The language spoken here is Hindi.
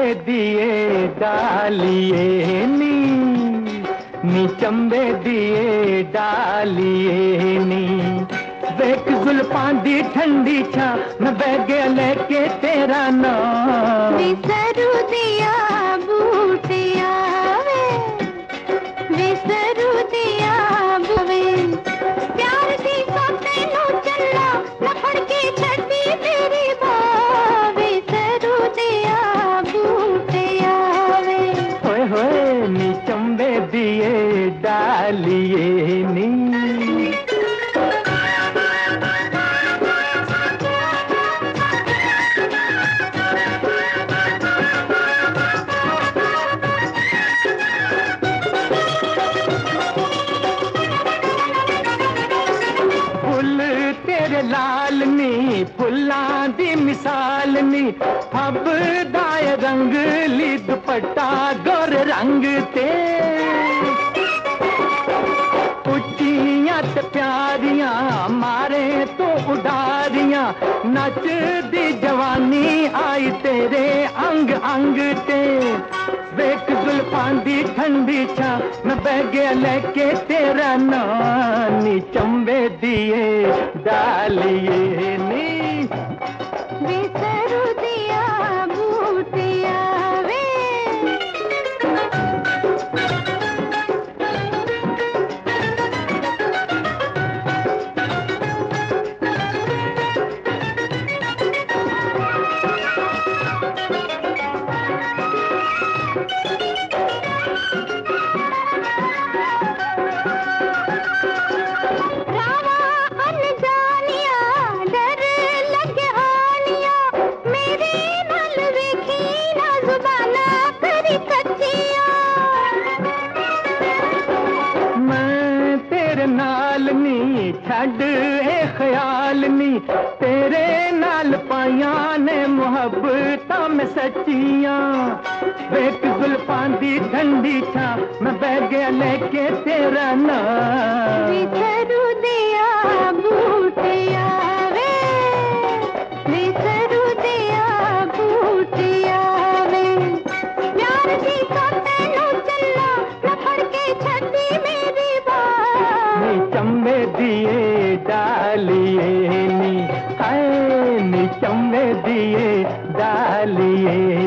दिए डालिए नी चंबे दिए डालिए नी वेख जुल्फां दी ठंडी छा मैं बह गया लेके तेरा नाम विसरू दिया बूटिया वे विसरू दिया बुवे प्यार दी सोते नु चला लफड़ के छड्डी तेरी बाँ विसरू दिया बूटिया वे होए होए नी चंबे दिए डालिए नी लाल नी फुल्लां दी मिसाल नी अब दाए रंग ली दुपट्टा गोर रंग ते उच्चियां ते प्यारियां मारे तो उडारियां नच दी जवानी आई तेरे अंग अंग ते वेख जुल्फां दी ठंडी छा मैं बह गया लेके तेरा नाम नी चंबे दिए डालिए नी विसरू दिया बूटिया वे नाल नी छड़ ए ख्याल नी तेरे नाल पाइया ने मुहब्बतां में सच्चियां वेख जुल्फां दी ठंडी छा मैं बह गया लेके तेरा नाम विसरू दिया बूटिया वे विसरू दिया बूटिया वे प्यार दी सोते नु चला लफड़ के छड्डी मेरी बाँ चंबे दिए डालिए नी हाय नी चंबे दिए डालिए